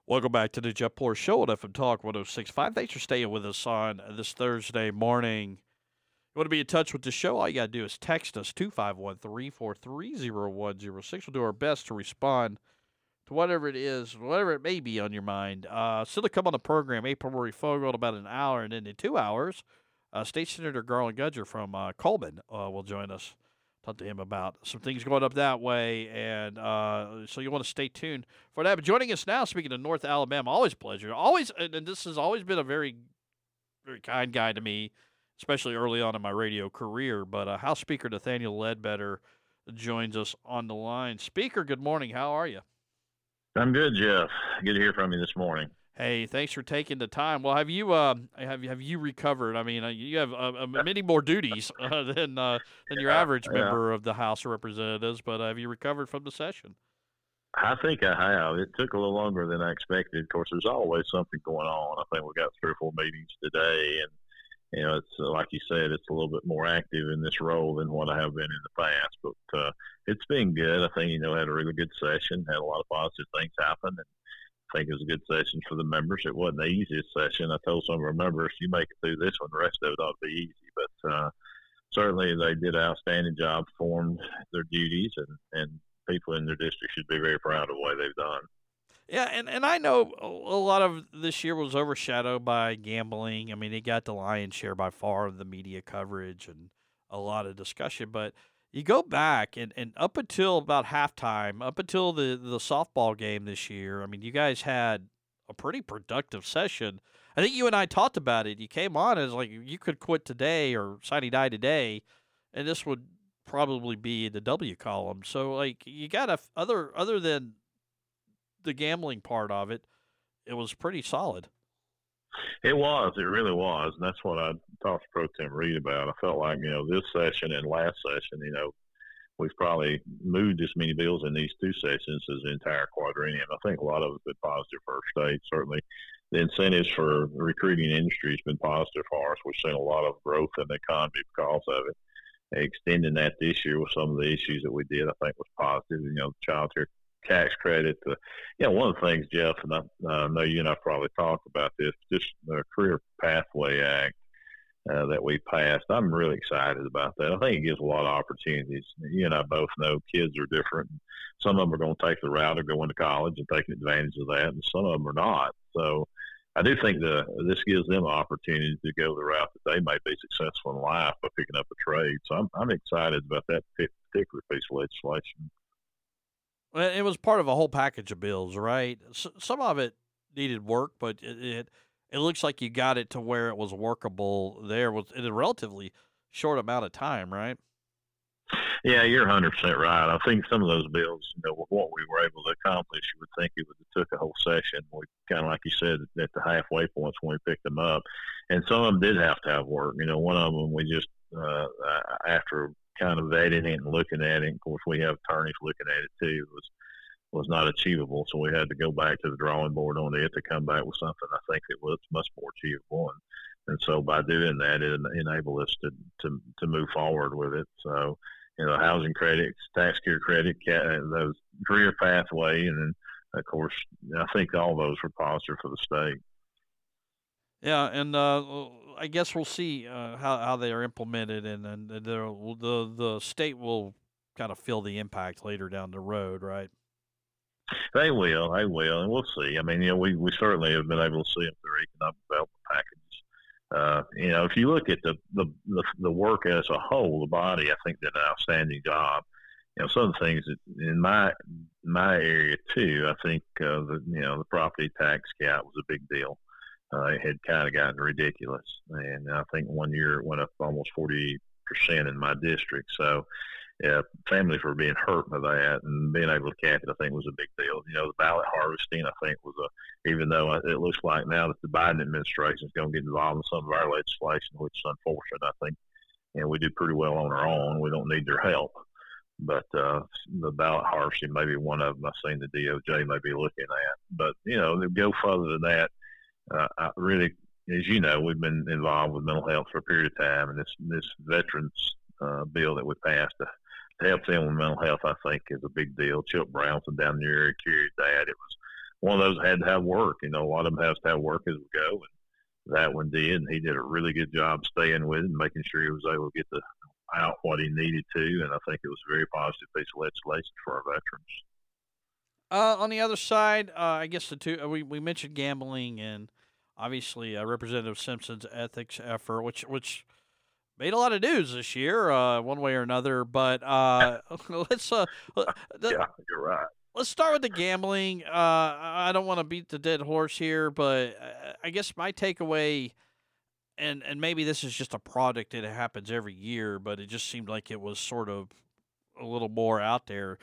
Welcome back to the Jeff Poor Show at FM Talk 1065. Thanks for staying with us on this Thursday morning. You want to be in touch with the show? All you got to do is text us 251 343 0106. We'll do our best to respond to whatever it is, whatever it may be on your mind. Still to come on the program, April Murray Fogle in about an hour, and then in 2 hours, State Senator Garland Gudger from Coleman will join us. Talk to him about some things going up that way, and so you want to stay tuned for that. But joining us now, speaking of North Alabama, always a pleasure. Always, and this has always been a very, very kind guy to me, especially early on in my radio career. But House Speaker Nathaniel Ledbetter joins us on the line. Speaker, good morning. How are you? I'm good, Jeff. Good to hear from you this morning. Hey, thanks for taking the time. Well, have you recovered? I mean, you have many more duties than your average Yeah, member of the House of Representatives. But have you recovered from the session? I think I have. It took a little longer than I expected. Of course, there's always something going on. I think we got 3 or 4 meetings today, and it's like you said, it's a little bit more active in this role than what I have been in the past. But it's been good. I think had a really good session. Had a lot of positive things happen, and I think it was a good session for the members. It wasn't the easiest session. I told some of our members, "You make it through this one, the rest of it ought to be easy." But certainly, they did an outstanding job, performed their duties, and people in their district should be very proud of the way they've done. Yeah, and I know a lot of this year was overshadowed by gambling. I mean, it got the lion's share by far of the media coverage and a lot of discussion. But you go back and up until about halftime, up until the softball game this year, I mean, you guys had a pretty productive session. I think you and I talked about it. You came on as like you could quit today or signing die today, and this would probably be the W column. So like you got a other than the gambling part of it, it was pretty solid. It was, it really was, and that's what I talked to Pro Tem Reed about. I felt like this session and last session, we've probably moved as many bills in these 2 sessions as the entire quadrennium. I think a lot of it's been positive for our state. Certainly, the incentives for the recruiting industry has been positive for us. We've seen a lot of growth in the economy because of it. Extending that this year with some of the issues that we did, I think was positive. The child care tax credit. One of the things, Jeff, and I know you and I probably talked about this, just the Career Pathway Act that we passed. I'm really excited about that. I think it gives a lot of opportunities. You and I both know kids are different. Some of them are going to take the route of going to college and taking advantage of that, and some of them are not. So I do think this gives them an opportunity to go the route that they may be successful in life by picking up a trade. So I'm excited about that particular piece of legislation. Well, it was part of a whole package of bills, right? Some of it needed work, but it looks like you got it to where it was workable there with in a relatively short amount of time, right? Yeah, you're 100% right. I think some of those bills, with what we were able to accomplish, you would think it would have took a whole session. We kind of, like you said, at the halfway points when we picked them up, and some of them did have to have work. One of them we just after kind of vetting it and looking at it. Of course, we have attorneys looking at it too. Was not achievable, so we had to go back to the drawing board on it to come back with something I think that was much more achievable. And so by doing that, it enabled us to move forward with it. So housing credits, tax care credit, those career pathway, and then of course I think all those were positive for the state. Yeah, and I guess we'll see how they are implemented, and then the state will kind of feel the impact later down the road, right? They will, and we'll see. I mean, we certainly have been able to see them through economic development packages. If you look at the work as a whole, the body, I think did an outstanding job. Some of the things that in my area too, I think the property tax cap was a big deal. It had kind of gotten ridiculous, and I think one year it went up almost 40% in my district. So families were being hurt by that, and being able to cap it, I think, was a big deal. The ballot harvesting, I think, even though it looks like now that the Biden administration is going to get involved in some of our legislation, which is unfortunate. I think, we do pretty well on our own. We don't need their help. But the ballot harvesting may be one of them I've seen the DOJ may be looking at. But, to go further than that, I really, as you know, we've been involved with mental health for a period of time, and this veterans bill that we passed to help them with mental health, I think, is a big deal. Chip Brownson down in your area carried that. It one of those had to have work. A lot of them has to have work as we go, and that one did, and he did a really good job staying with it and making sure he was able to get out what he needed to, and I think it was a very positive piece of legislation for our veterans. On the other side, I guess the two we mentioned gambling and obviously Representative Simpson's ethics effort, which made a lot of news this year, one way or another. But let's Yeah, you're right. let's start with the gambling. I don't want to beat the dead horse here, but I guess my takeaway, and maybe this is just a product that happens every year, but it just seemed like it was sort of a little more out there.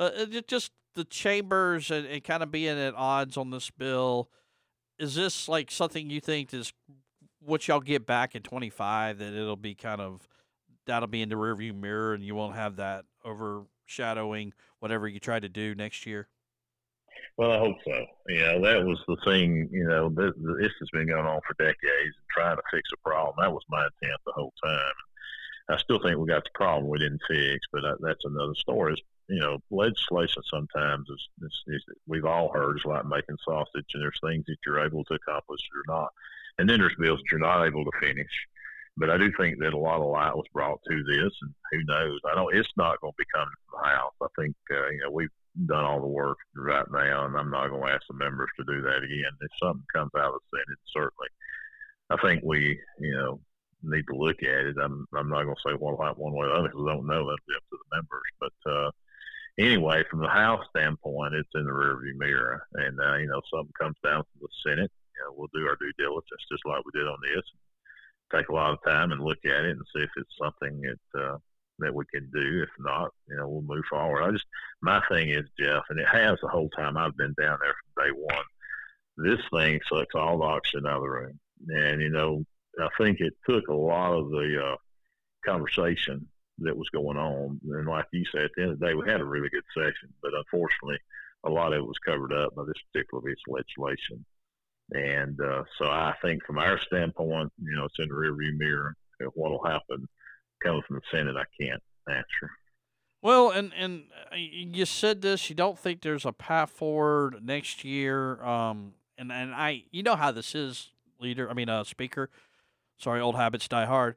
Just the chambers and kind of being at odds on this bill. Is this like something you think is what y'all get back in 25, that it'll be that'll be in the rearview mirror and you won't have that overshadowing whatever you try to do next year? Well, I hope so. That was the thing. This has been going on for decades, and trying to fix a problem. That was my intent the whole time. I still think we got the problem we didn't fix, but that's another story. Legislation sometimes is we've all heard is like making sausage, and there's things that you're able to accomplish or not, and then there's bills that you're not able to finish. But I do think that a lot of light was brought to this, and who knows? I know it's not going to be coming from the House. I think we've done all the work right now, and I'm not going to ask the members to do that again. If something comes out of the Senate, certainly, I think we need to look at it. I'm not going to say one way or the other because I don't know. That'll be up to the members. But anyway, from the House standpoint, it's in the rearview mirror, and something comes down from the Senate, we'll do our due diligence just like we did on this. Take a lot of time and look at it and see if it's something that we can do. If not, we'll move forward. My thing is, Jeff, and it has the whole time I've been down there from day one. This thing sucks all the oxygen out of the room, and I think it took a lot of the conversation that was going on. And like you said, at the end of the day, we had a really good session, but unfortunately, a lot of it was covered up by this particular piece of legislation. And so I think from our standpoint, it's in the rearview mirror. What will happen coming from the Senate, I can't answer. Well, and you said this. You don't think there's a path forward next year. And I, how this is, speaker. Sorry, old habits die hard.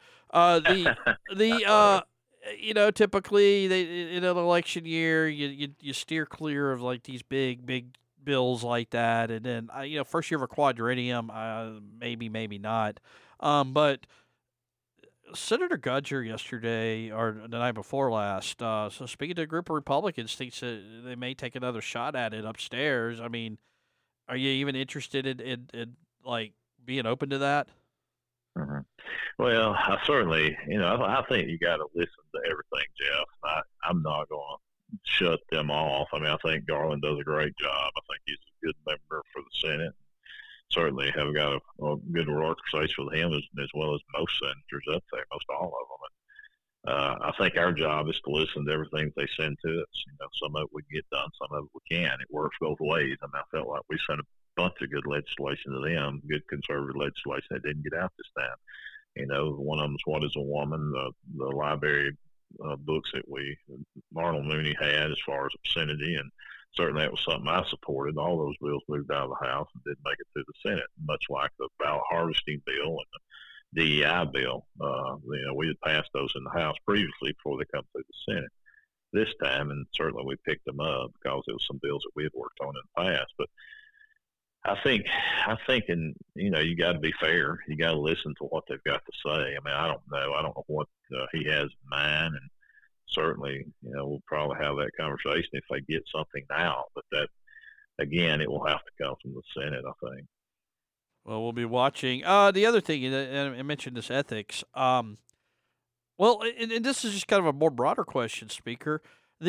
Typically in an election year, you steer clear of like these big bills like that, and then first year of a quadrennium, maybe not. But Senator Gudger yesterday or the night before last, so speaking to a group of Republicans, thinks that they may take another shot at it upstairs. I mean, are you even interested in like being open to that? Mm-hmm. Well, I certainly, I think you got to listen to everything, Jeff. I'm not going to shut them off. I mean, I think Garland does a great job. I think he's a good member for the Senate. Certainly have got a good conversation with him as well as most senators up there, most all of them. And, I think our job is to listen to everything they send to us. Some of it we get done, some of it we can. It works both ways. I mean, I felt like we sent a bunch of good legislation to them, good conservative legislation that didn't get out this time. One of them is What is a Woman, the library books that Arnold Mooney had as far as obscenity, and certainly that was something I supported. All those bills moved out of the House and didn't make it to the Senate, much like the ballot harvesting bill and the DEI bill. We had passed those in the House previously before they come through the Senate this time, and certainly we picked them up because there was some bills that we had worked on in the past. But I think, you got to be fair. You got to listen to what they've got to say. I mean, I don't know what he has in mind, and certainly, we'll probably have that conversation if they get something now. But that, again, it will have to come from the Senate, I think. Well, we'll be watching. The other thing, and I mentioned this ethics. Well, and this is just kind of a more broader question, Speaker.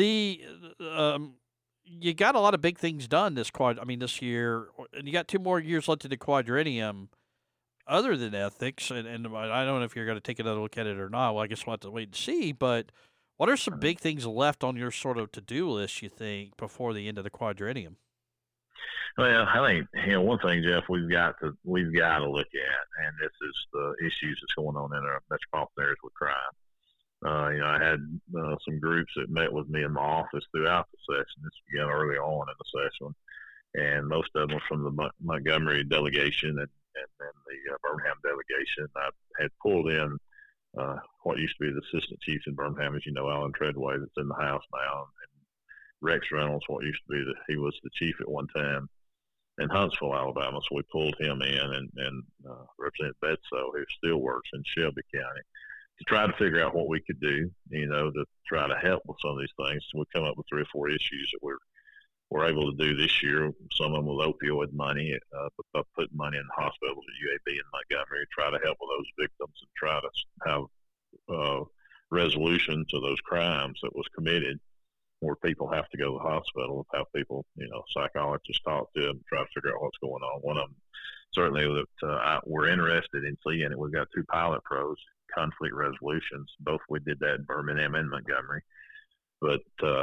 You got a lot of big things done this year, and you got 2 more years left in the quadrennium. Other than ethics, and I don't know if you're going to take another look at it or not. Well, I guess we'll have to wait and see. But what are some big things left on your sort of to-do list, you think, before the end of the quadrennium? Well, I think one thing, Jeff, we've got to look at, and this is the issues that's going on in our metropolitan areas with crime. I had some groups that met with me in my office throughout the session. This began early on in the session. and most of them were from the Montgomery delegation and then the Birmingham delegation. I had pulled in what used to be the assistant chief in Birmingham, as you know, Alan Treadway, that's in the House now, and Rex Reynolds, what used to be he was the chief at one time in Huntsville, Alabama. So we pulled him in, and Representative Bedsoe, who still works in Shelby County, to try to figure out what we could do, to try to help with some of these things. So we come up with 3 or 4 issues that we're able to do this year. Some of them with opioid money, putting money in the hospitals at UAB in Montgomery, try to help with those victims and try to have resolution to those crimes that was committed, where people have to go to the hospital, have people, psychologists talk to them, try to figure out what's going on. One of them, certainly, that we're interested in seeing it. We've got 2 pilot pros, conflict resolutions. Both we did that in Birmingham and Montgomery. But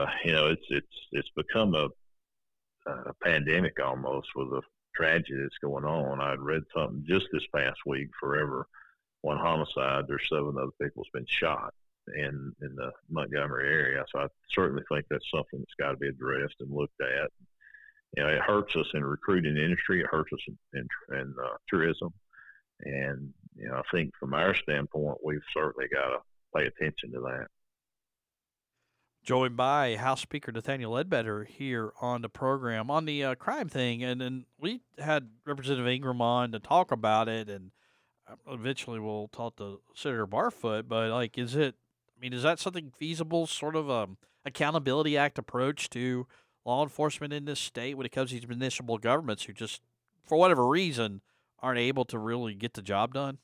it's become a pandemic almost with the tragedy that's going on. I'd read something just this past week. Forever one homicide. There's 7 other people that's been shot in the Montgomery area. So I certainly think that's something that's got to be addressed and looked at. It hurts us in the recruiting industry. It hurts us in tourism. And, I think from our standpoint, we've certainly got to pay attention to that. Joined by House Speaker Nathaniel Ledbetter here on the program on the crime thing. And we had Representative Ingram on to talk about it. And eventually we'll talk to Senator Barfoot. But, is that something feasible, sort of accountability act approach to law enforcement in this state when it comes to these municipal governments who just, for whatever reason, aren't able to really get the job done?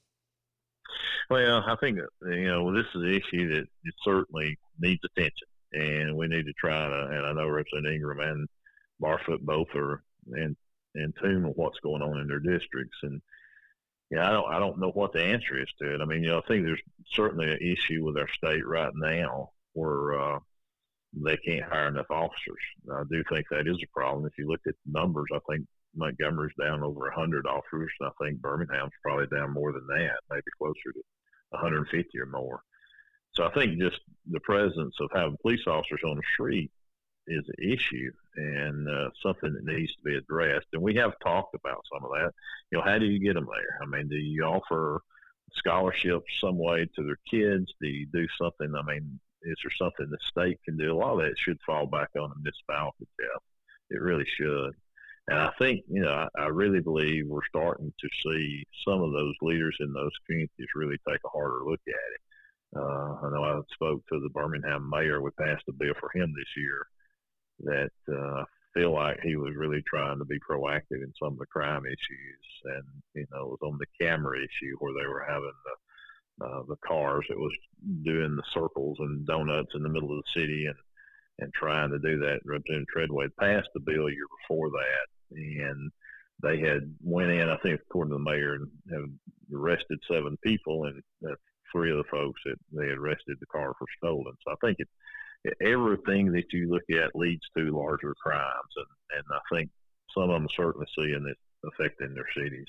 Well, I think, this is an issue that it certainly needs attention, and we need to try to, and I know Representative Ingram and Barfoot both are in tune with what's going on in their districts. And, I don't know what the answer is to it. I think there's certainly an issue with our state right now where they can't hire enough officers. I do think that is a problem. If you look at the numbers, I think Montgomery's down over 100 officers, and I think Birmingham's probably down more than that, maybe closer to 150 or more. So I think just the presence of having police officers on the street is an issue and something that needs to be addressed. And we have talked about some of that. How do you get them there? Do you offer scholarships some way to their kids? Do you do something? Is there something the state can do? A lot of that should fall back on the municipality, Jeff. It really should. And I think, I really believe we're starting to see some of those leaders in those communities really take a harder look at it. I know I spoke to the Birmingham mayor. We passed a bill for him this year that I feel like he was really trying to be proactive in some of the crime issues. And, it was on the camera issue where they were having the cars that was doing the circles and donuts in the middle of the city and trying to do that. Representative Treadway passed the bill a year before that, and they had went in, I think, according to the mayor, and have arrested 7 people, and 3 of the folks that they had arrested the car for stolen. So I think everything that you look at leads to larger crimes, and I think some of them certainly seeing it affecting their cities.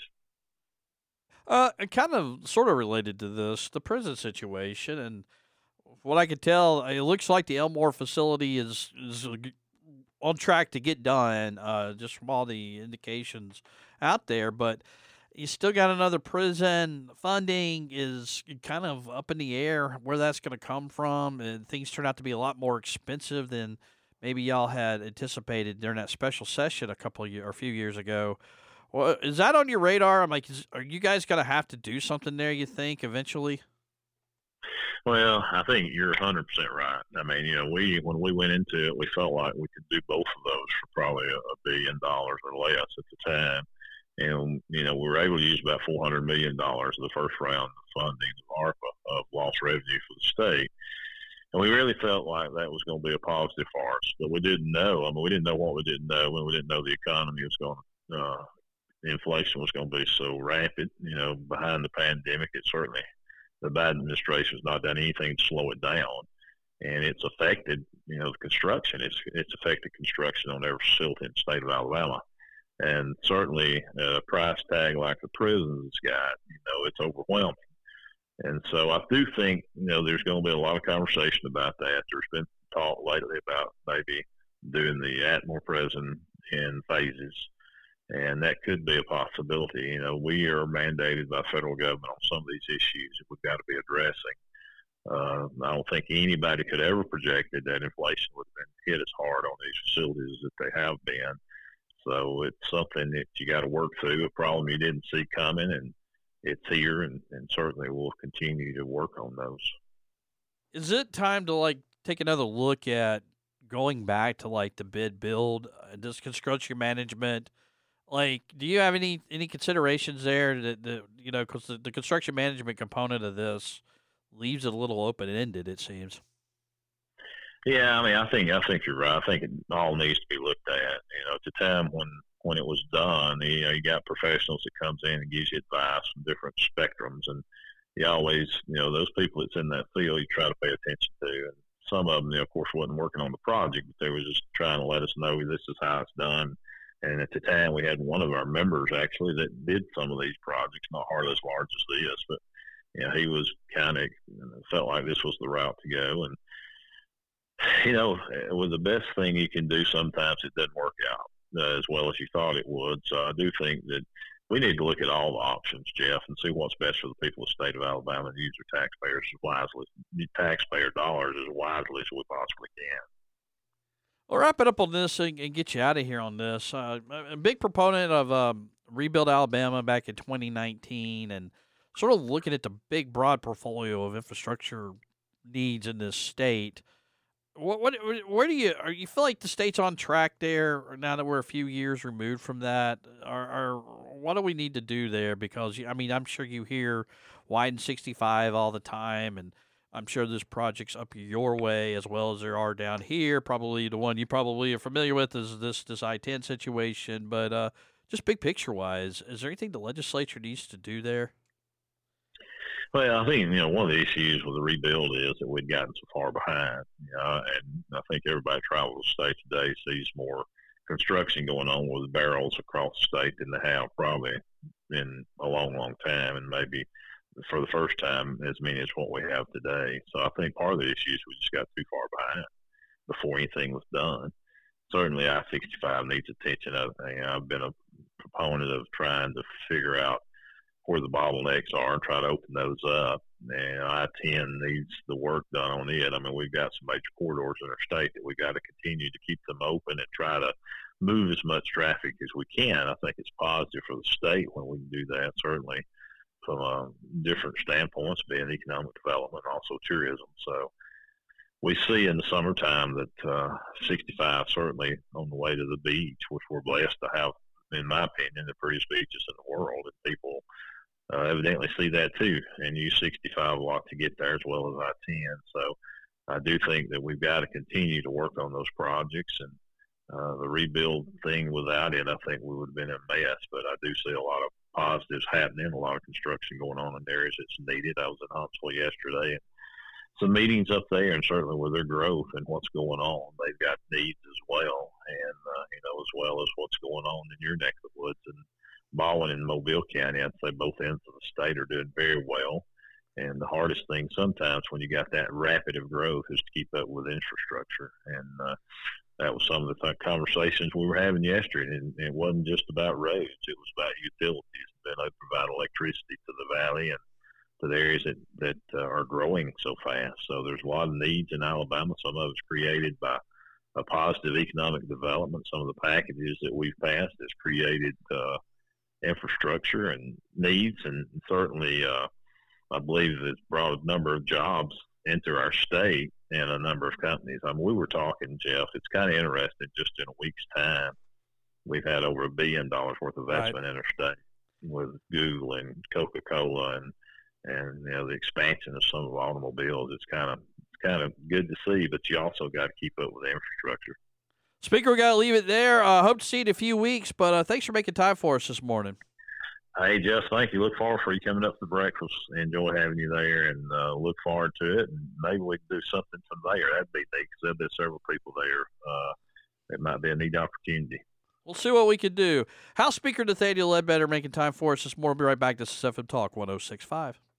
Kind of sort of related to this, the prison situation, and what I could tell, it looks like the Elmore facility is on track to get done, just from all the indications out there. But you still got another prison. Funding is kind of up in the air where that's going to come from, and things turn out to be a lot more expensive than maybe y'all had anticipated during that special session a few years ago. Well, is that on your radar? Are you guys going to have to do something there, you think, eventually? Well, I think you're 100% right. When we went into it, we felt like we could do both of those for probably $1 billion or less at the time. And, we were able to use about $400 million of the first round of funding of ARPA, of lost revenue for the state. And we really felt like that was going to be a positive for us. But we didn't know. We didn't know what we didn't know. When we didn't know the economy was going to, inflation was going to be so rapid, behind the pandemic. It certainly, the Biden administration has not done anything to slow it down, and it's affected, the construction. It's affected construction on every facility in the state of Alabama, and certainly a price tag like the prisons got, it's overwhelming. And so I do think, there's going to be a lot of conversation about that. There's been talk lately about maybe doing the Atmore prison in phases, and that could be a possibility. You know, we are mandated by federal government on some of these issues that we've got to be addressing. I don't think anybody could ever projected that inflation would have been hit as hard on these facilities that they have been. So it's something that you got to work through, a problem you didn't see coming, and it's here, and certainly we'll continue to work on those. Is it time to take another look at going back to the bid build, this construction management? Do you have any considerations there that because the construction management component of this leaves it a little open ended, it seems. Yeah, I mean, I think you're right. I think it all needs to be looked at. You know, at the time when it was done, you got professionals that comes in and gives you advice from different spectrums, and you always, those people that's in that field, you try to pay attention to. And some of them, of course, wasn't working on the project, but they were just trying to let us know this is how it's done. And at the time, we had one of our members actually that did some of these projects, not hardly as large as this, but he was kind of felt like this was the route to go. And with the best thing you can do, sometimes it doesn't work out as well as you thought it would. So I do think that we need to look at all the options, Jeff, and see what's best for the people of the state of Alabama and use their taxpayer dollars as wisely as we possibly can. We'll wrap it up on this and get you out of here on this. A big proponent of Rebuild Alabama back in 2019, and sort of looking at the big, broad portfolio of infrastructure needs in this state. Where do you feel like the state's on track there now that we're a few years removed from that? Or what do we need to do there? Because I'm sure you hear widen 65 all the time, and I'm sure this project's up your way as well as there are down here. Probably the one you probably are familiar with is this I-10 situation. But just big picture wise, is there anything the legislature needs to do there? Well, I think, one of the issues with the rebuild is that we'd gotten so far behind, and I think everybody travels the state today sees more construction going on with barrels across the state than they have probably in a long, long time, and maybe for the first time as many as what we have today. So I think part of the issue is we just got too far behind before anything was done. Certainly I-65 needs attention. I've been a proponent of trying to figure out where the bottlenecks are and try to open those up. And I-10 needs the work done on it. I mean, we've got some major corridors in our state that we've got to continue to keep them open and try to move as much traffic as we can. I think it's positive for the state when we can do that, certainly from different standpoints, being economic development and also tourism. So we see in the summertime that 65 certainly on the way to the beach, which we're blessed to have, in my opinion, the prettiest beaches in the world, and people evidently see that too and use 65 a lot to get there as well as I-10. So I do think that we've got to continue to work on those projects, and the rebuild thing without it, I think we would have been in a mess. But I do see a lot of positives happening, a lot of construction going on in areas that's needed. I was in Huntsville yesterday, and some meetings up there, and certainly with their growth and what's going on, they've got needs as well, and as well as what's going on in your neck of the woods. And Baldwin and Mobile County, I'd say both ends of the state are doing very well. And the hardest thing sometimes when you got that rapid of growth is to keep up with infrastructure. And that was some of the conversations we were having yesterday. And it wasn't just about roads. It was about utilities, being able to provide electricity to the valley and to the areas that are growing so fast. So there's a lot of needs in Alabama. Some of it's created by a positive economic development. Some of the packages that we've passed has created infrastructure and needs, and certainly I believe it's brought a number of jobs into our state and a number of companies. I mean, we were talking, Jeff, it's kind of interesting, just in a week's time, we've had over $1 billion worth of investment in our state with Google and Coca-Cola and the expansion of some of the automobiles. It's kind of good to see, but you also got to keep up with the infrastructure. Speaker, we got to leave it there. Hope to see you in a few weeks, but thanks for making time for us this morning. Hey, Jeff, thank you. Look forward for you coming up for breakfast. Enjoy having you there, and look forward to it. And maybe we can do something from there. That'd be neat, because there'll be several people there. It might be a neat opportunity. We'll see what we can do. House Speaker Nathaniel Ledbetter making time for us this morning. We'll be right back. This is FM Talk 106.5.